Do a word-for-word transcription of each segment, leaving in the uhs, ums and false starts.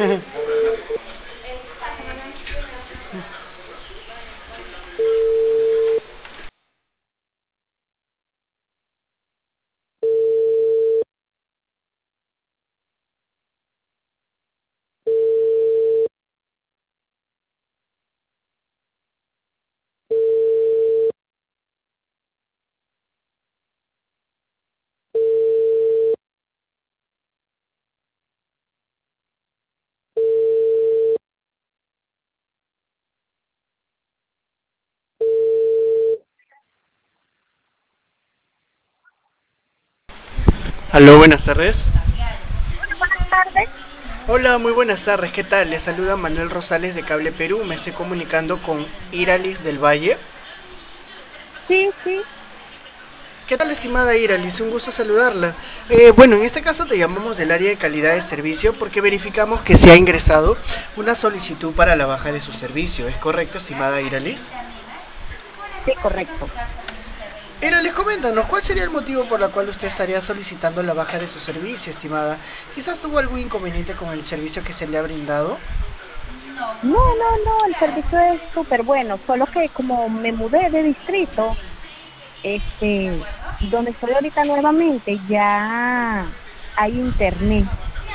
Aló, buenas tardes. Buenas tardes. Hola, muy buenas tardes. ¿Qué tal? Les saluda Manuel Rosales de Cable Perú. Me estoy comunicando con Iralis del Valle. Sí, sí, ¿Qué tal, estimada Iralis? Un gusto saludarla. Eh, bueno, en este caso te llamamos del área de calidad de servicio porque verificamos que se ha ingresado una solicitud para la baja de su servicio. ¿Es correcto, estimada Iralis? sí, correcto. Iralis, coméntanos, ¿cuál sería el motivo por el cual usted estaría solicitando la baja de su servicio, estimada? ¿Quizás tuvo algún inconveniente con el servicio que se le ha brindado? No, no, no, el servicio es súper bueno, solo que como me mudé de distrito, este, donde estoy ahorita nuevamente, ya hay internet.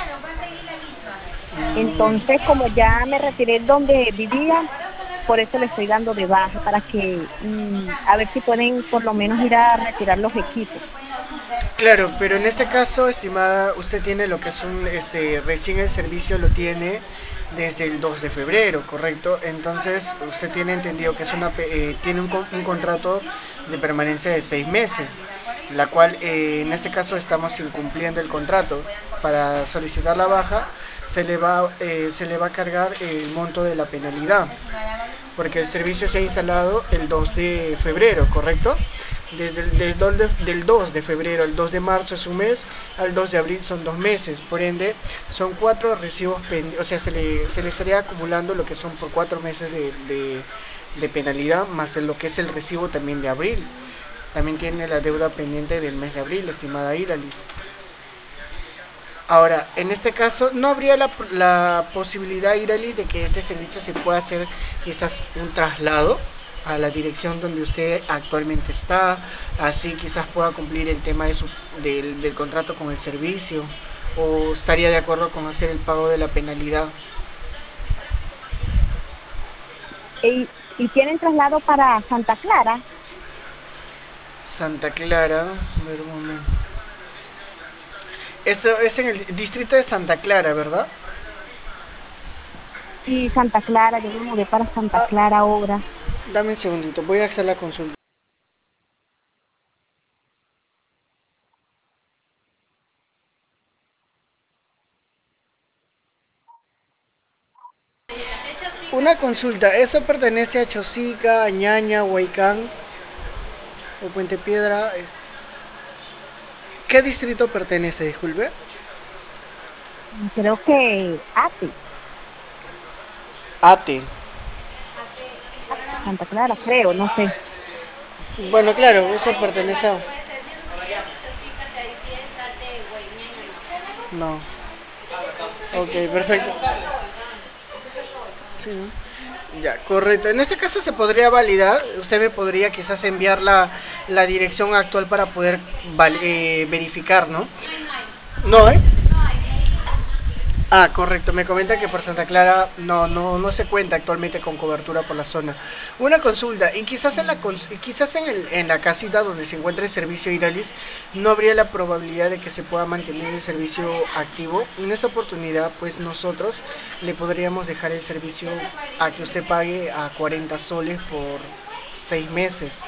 Entonces, como ya me retiré donde vivía, por eso le estoy dando de baja, para que, mm, a ver si pueden por lo menos ir a retirar los equipos. Claro, pero en este caso, estimada, usted tiene lo que es un, este, recién el servicio lo tiene desde el dos de febrero, ¿correcto? Entonces, usted tiene entendido que es una, pe- eh, tiene un, con- un contrato de permanencia de seis meses, la cual, eh, en este caso, estamos incumpliendo el contrato. Para solicitar la baja, se le va, eh, se le va a cargar el monto de la penalidad, porque el servicio se ha instalado el dos de febrero, ¿correcto? Desde el del dos, de, del dos de febrero al dos de marzo es un mes, al dos de abril son dos meses, por ende son cuatro recibos pendientes, o sea, se le, se le estaría acumulando lo que son por cuatro meses de, de, de penalidad, más en lo que es el recibo también de abril. También tiene la deuda pendiente del mes de abril, estimada Iralis. Ahora, en este caso, ¿no habría la, la posibilidad, Iralis, de que este servicio se pueda hacer quizás un traslado a la dirección donde usted actualmente está? Así quizás pueda cumplir el tema de su, del, del contrato con el servicio. ¿O estaría de acuerdo con hacer el pago de la penalidad? Y, y tienen traslado para Santa Clara. Santa Clara, a ver un momento. Eso es en el distrito de Santa Clara, ¿verdad? Sí, Santa Clara, yo me mudé para Santa Ah, Clara ahora. dame un segundito, voy a hacer la consulta. Una consulta, ¿eso pertenece a Chosica, a Ñaña, Huaycán o Puente Piedra? ¿Qué distrito pertenece, disculpe? Creo que Ate, Ate. Santa Clara, creo, no sé. Bueno, claro, eso pertenece a... No. Ok, perfecto. Sí, ¿no? Ya, correcto. En este caso se podría validar, usted me podría quizás enviar la, la dirección actual para poder val- eh, verificar, ¿no? No, ¿eh? Ah, correcto. Me comenta que por Santa Clara no, no, no se cuenta actualmente con cobertura por la zona. Una consulta, y quizás en la cons- y quizás en, el- en la casita donde se encuentra el servicio Iralis, no habría la probabilidad de que se pueda mantener el servicio activo. En esta oportunidad, pues nosotros le podríamos dejar el servicio a que usted pague a cuarenta soles por seis meses.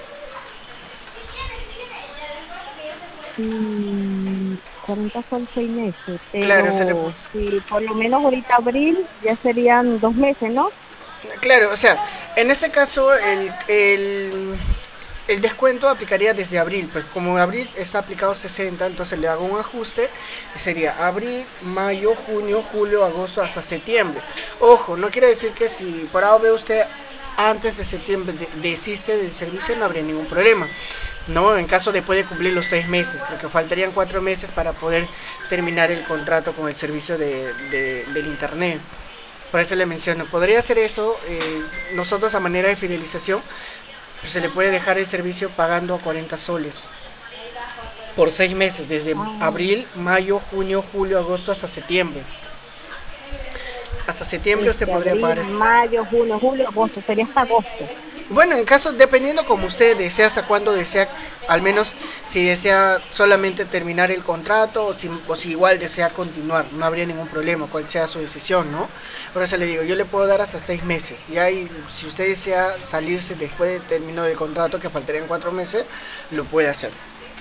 Mm, cuarenta son seis meses, Claro, se le, pero si por lo menos ahorita abril ya serían dos meses, ¿no? claro, o sea, en este caso el, el, el descuento aplicaría desde abril, pues como en abril está aplicado sesenta, entonces le hago un ajuste y sería abril, mayo, junio, julio, agosto hasta septiembre. Ojo, no quiere decir que si por ahora ve usted antes de septiembre de- desiste del servicio no habría ningún problema. ¿no? En caso después de cumplir los seis meses, porque faltarían cuatro meses para poder terminar el contrato con el servicio de, de- del internet. Por eso le menciono, podría hacer eso, eh, nosotros a manera de fidelización, pues se le puede dejar el servicio pagando a cuarenta soles por seis meses, desde Ah, abril, mayo, junio, julio, agosto hasta septiembre. Hasta septiembre usted este, podría abril, pagar eso. mayo, junio, julio, agosto, sería hasta agosto. Bueno, en caso, dependiendo como usted desea, hasta cuándo desea, al menos si desea solamente terminar el contrato o si, o si igual desea continuar, no habría ningún problema, cual sea su decisión, ¿no? Por eso le digo, yo le puedo dar hasta seis meses. Y ahí, si usted desea salirse después de término del contrato, que faltarían cuatro meses, lo puede hacer.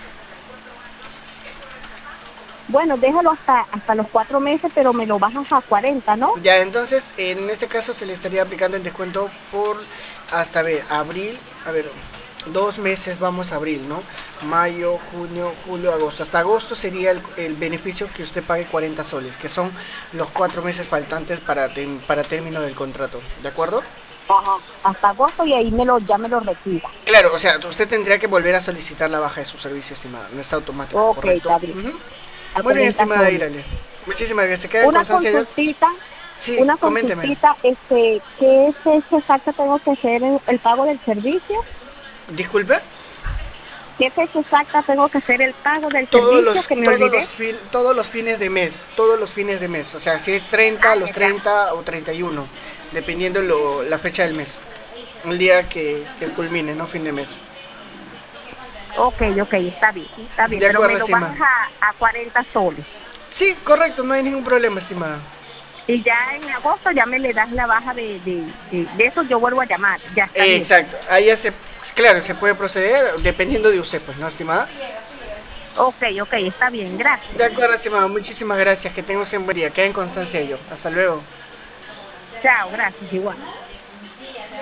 Bueno, déjalo hasta hasta los cuatro meses, pero me lo bajas a cuarenta, ¿no? Ya, entonces, en este caso se le estaría aplicando el descuento por hasta, a ver, abril, a ver, dos meses vamos a abril, ¿no? Mayo, junio, julio, agosto. Hasta agosto sería el, el beneficio que usted pague cuarenta soles, que son los cuatro meses faltantes para, tem- para término del contrato, ¿de acuerdo? Ajá. Hasta agosto y ahí me lo, ya me lo retira. Claro, o sea, usted tendría que volver a solicitar la baja de su servicio, estimada, no está automático, Ok, ¿correcto? está bien. Ujú. A Muy bien, cuarenta estimada soles. Irale. Muchísimas gracias. Queda en Una constancia yo. consultita, Sí, una coménteme. consultita, este, ¿qué fecha exacta tengo que hacer el, el pago del servicio? Disculpe. ¿Qué fecha exacta tengo que hacer el pago del todos servicio? los Que me todos olvidé. los fin, todos los fines de mes, todos los fines de mes, o sea, si es treinta, Ah, los ya, ya. treinta o treinta y uno, dependiendo lo, la fecha del mes, el día que, que culmine, no fin de mes. Ok, ok, está bien, está bien, De pero acuerdo, me lo estimada. bajas a, a cuarenta soles. Sí, correcto, no hay ningún problema, estimada. Y ya en agosto ya me le das la baja de, de, de, de eso, yo vuelvo a llamar, ya está Eh, bien. exacto, ahí ya se, claro, se puede proceder dependiendo de usted, pues, ¿no, estimada? Ok, ok, está bien, De gracias. acuerdo, estimada, muchísimas gracias, que tenga un buen día, queda en constancia de ello. Hasta luego. Chao, gracias, igual.